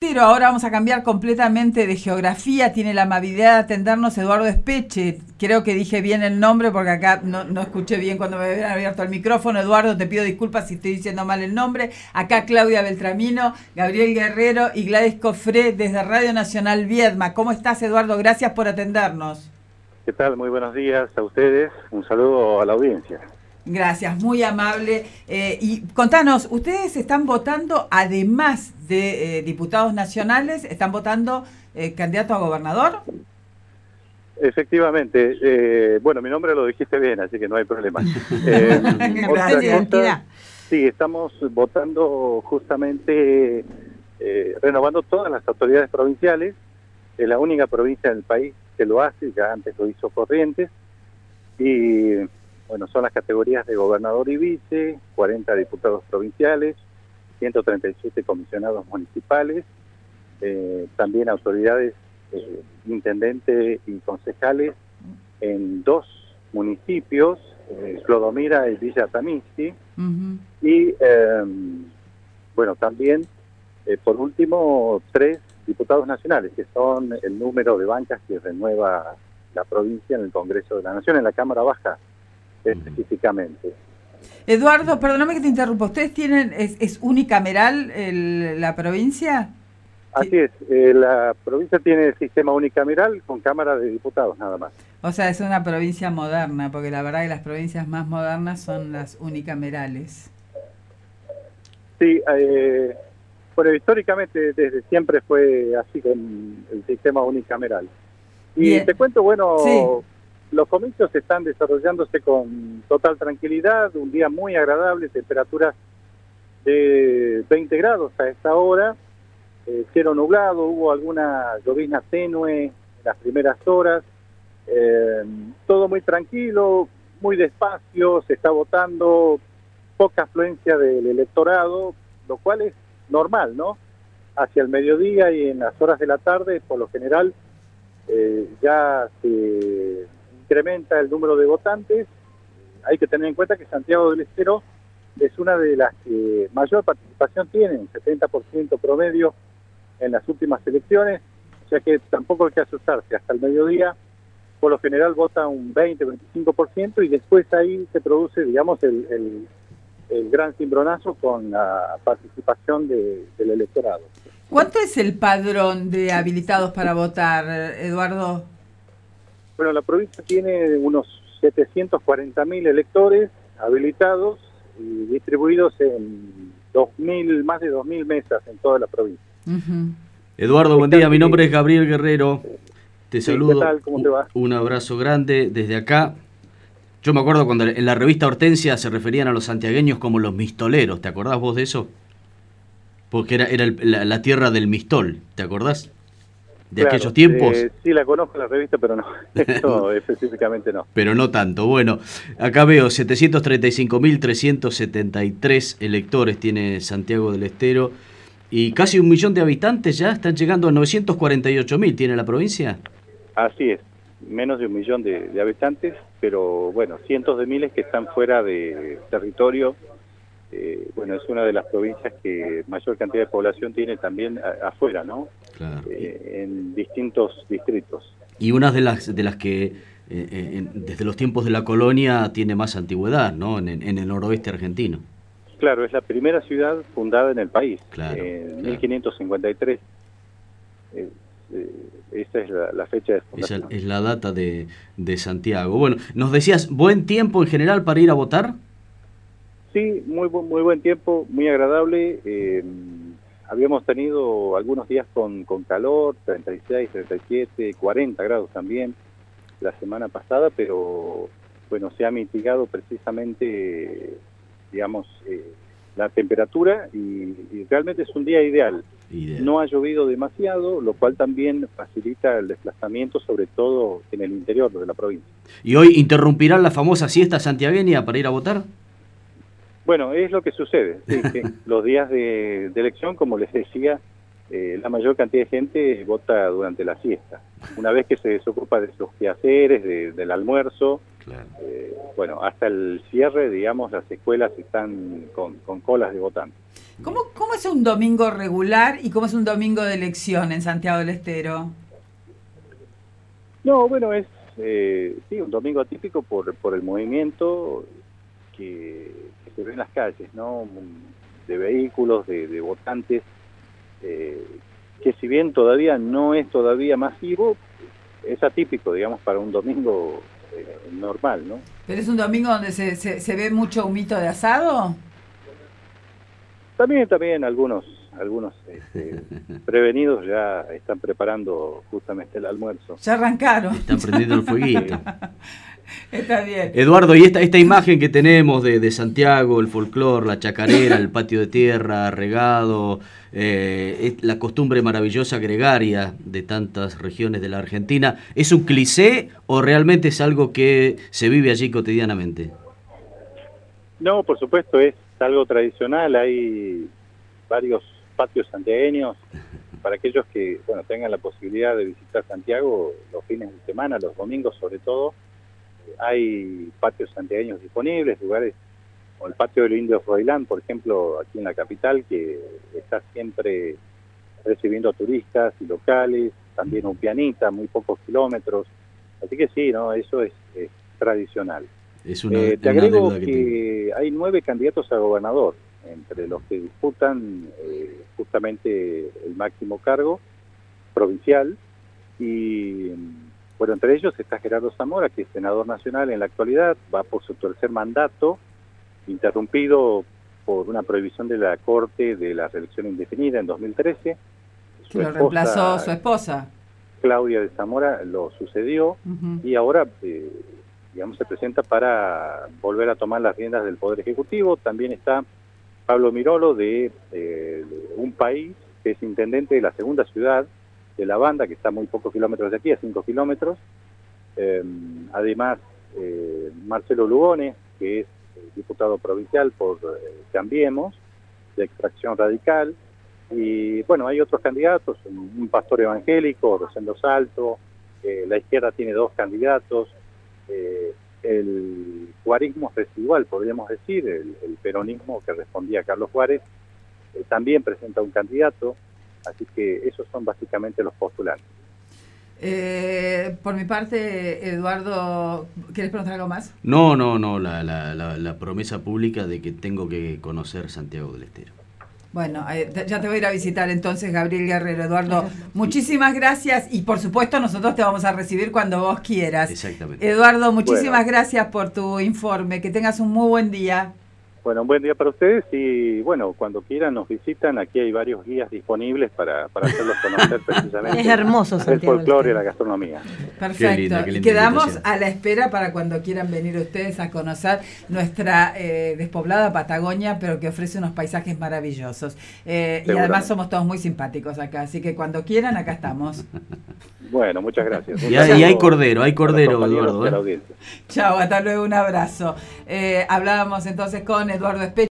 pero ahora vamos a cambiar completamente de geografía. Tiene la amabilidad de atendernos Eduardo Espeche. Creo que dije bien el nombre porque acá no escuché bien cuando me habían abierto el micrófono. Eduardo, te pido disculpas si estoy diciendo mal el nombre. Acá Claudia Beltramino, Gabriel Guerrero y Gladys Cofré desde Radio Nacional Viedma. ¿Cómo estás, Eduardo? Gracias por atendernos. ¿Qué tal? Muy buenos días a ustedes. Un saludo a la audiencia. Gracias, muy amable. Y contanos, ¿ustedes están votando, además de diputados nacionales, están votando candidato a gobernador? Efectivamente. Bueno, mi nombre lo dijiste bien, así que no hay problema. Gracias. Sí, estamos votando justamente, renovando todas las autoridades provinciales. Es la única provincia del país que lo hace, ya antes lo hizo Corrientes. Y bueno, son las categorías de gobernador y vice, 40 diputados provinciales, 137 comisionados municipales, también autoridades, intendentes y concejales en 2 municipios, Clodomira y Villa Tamisti, y bueno, también, por último, 3 diputados nacionales, que son el número de bancas que renueva la provincia en el Congreso de la Nación, en la Cámara Baja específicamente. Eduardo, perdóname que te interrumpa. ¿Ustedes tienen, es unicameral la provincia? Así es, la provincia tiene el sistema unicameral con Cámara de Diputados nada más. O sea, es una provincia moderna, porque la verdad que las provincias más modernas son las unicamerales. Sí, bueno, históricamente desde siempre fue así con el sistema unicameral. Y Bien. te cuento, bueno, sí. Los comicios están desarrollándose con total tranquilidad, un día muy agradable, temperaturas de 20 grados a esta hora, cielo nublado, hubo alguna llovizna tenue en las primeras horas, todo muy tranquilo, muy despacio, se está votando, poca afluencia del electorado, lo cual es normal, ¿no? Hacia el mediodía y en las horas de la tarde, por lo general, ya se incrementa el número de votantes. Hay que tener en cuenta que Santiago del Estero es una de las que mayor participación tiene, 70% promedio en las últimas elecciones, o sea que tampoco hay que asustarse. Hasta el mediodía, por lo general, vota un 20-25% y después ahí se produce, digamos, el gran cimbronazo con la participación del electorado. ¿Cuánto es el padrón de habilitados para votar, Eduardo? Bueno, la provincia tiene unos 740.000 electores habilitados y distribuidos en más de 2.000 mesas en toda la provincia. Eduardo, buen día. Mi nombre es Gabriel Guerrero. Te saludo. ¿Qué tal? ¿Cómo te va? Un abrazo grande desde acá. Yo me acuerdo cuando en la revista Hortensia se referían a los santiagueños como los mistoleros. ¿Te acordás vos de eso? Porque era la tierra del mistol. ¿Te acordás? ¿De claro, aquellos tiempos? Sí, la conozco la revista, pero no, no específicamente no. Pero no tanto. Bueno, acá veo 735.373 electores tiene Santiago del Estero y casi 1 millón de habitantes ya están llegando a 948.000. ¿Tiene la provincia? Así es, menos de 1 millón de habitantes, pero bueno, cientos de miles que están fuera de territorio. Bueno, es una de las provincias que mayor cantidad de población tiene también afuera, ¿no? Claro. En distintos distritos. Y una de las que desde los tiempos de la colonia tiene más antigüedad, ¿no? En el noroeste argentino. Claro, es la primera ciudad fundada en el país, claro, en 1553. Esa es la fecha de fundación. Esa es la data de Santiago. Bueno, nos decías, ¿buen tiempo en general para ir a votar? Sí, muy buen tiempo, muy agradable. Habíamos tenido algunos días con calor, 36, 37, 40 grados también la semana pasada, pero bueno, se ha mitigado precisamente, digamos, la temperatura y realmente es un día ideal. No ha llovido demasiado, lo cual también facilita el desplazamiento, sobre todo en el interior de la provincia. ¿Y hoy interrumpirán la famosa siesta santiagueña para ir a votar? Bueno, es lo que sucede, sí, que los días de elección, como les decía, la mayor cantidad de gente vota durante la siesta. Una vez que se desocupa de sus quehaceres, del almuerzo, Claro. Bueno, hasta el cierre, digamos, las escuelas están con colas de votantes. ¿Cómo es un domingo regular y cómo es un domingo de elección en Santiago del Estero? No, bueno, es sí, un domingo atípico por el movimiento que se ve en las calles, ¿no? De vehículos, de votantes, que si bien todavía no es todavía masivo, es atípico, digamos, para un domingo normal, ¿no? ¿Pero es un domingo donde se ve mucho humito de asado? También algunos prevenidos ya están preparando justamente el almuerzo. Ya arrancaron. Están prendiendo el fueguito. Está bien. Eduardo, y esta imagen que tenemos de Santiago, el folclore, la chacarera, el patio de tierra regado, la costumbre maravillosa gregaria de tantas regiones de la Argentina, ¿es un cliché o realmente es algo que se vive allí cotidianamente? No, por supuesto, es algo tradicional. Hay varios patios santiagueños para aquellos que tengan la posibilidad de visitar Santiago los fines de semana, los domingos sobre todo. Hay patios santiagueños disponibles, lugares como el patio de los Indios Froilán, por ejemplo, aquí en la capital, que está siempre recibiendo turistas y locales, también Upianita, muy pocos kilómetros. Así que sí, no, eso es tradicional. Te agrego que hay 9 candidatos a gobernador, entre los que disputan justamente el máximo cargo provincial, y bueno, entre ellos está Gerardo Zamora, que es senador nacional en la actualidad, va por su tercer mandato, interrumpido por una prohibición de la Corte de la reelección indefinida en 2013. Lo reemplazó su esposa. Claudia de Zamora lo sucedió, y ahora se presenta para volver a tomar las riendas del Poder Ejecutivo. También está Pablo Mirolo de un país que es intendente de la segunda ciudad de La Banda, que está a muy pocos kilómetros de aquí, a 5 kilómetros. Además, Marcelo Lugones, que es diputado provincial por Cambiemos, de extracción radical. Y bueno, hay otros candidatos, un pastor evangélico, Rosendo Salto, la izquierda tiene 2 candidatos, el juarismo residual, podríamos decir, el peronismo que respondía a Carlos Juárez, también presenta un candidato, así que esos son básicamente los postulantes. Por mi parte, Eduardo, ¿quieres preguntar algo más? No, la promesa pública de que tengo que conocer Santiago del Estero. Bueno, ya te voy a ir a visitar entonces, Gabriel Guerrero. Eduardo, muchísimas gracias, y por supuesto nosotros te vamos a recibir cuando vos quieras. Exactamente. Eduardo, muchísimas gracias por tu informe, que tengas un muy buen día. Bueno, un buen día para ustedes, y bueno, cuando quieran nos visitan, aquí hay varios guías disponibles para hacerlos conocer precisamente. Es hermoso Santiago, el folclore y la gastronomía. Perfecto, qué linda y quedamos invitación. a la espera para cuando quieran venir ustedes a conocer nuestra despoblada Patagonia, pero que ofrece unos paisajes maravillosos. Y además somos todos muy simpáticos acá, así que cuando quieran, acá estamos. Bueno, muchas gracias. Y hay cordero, Eduardo. De la audiencia. Chao, hasta luego, un abrazo. Hablábamos entonces con Eduardo Espeche.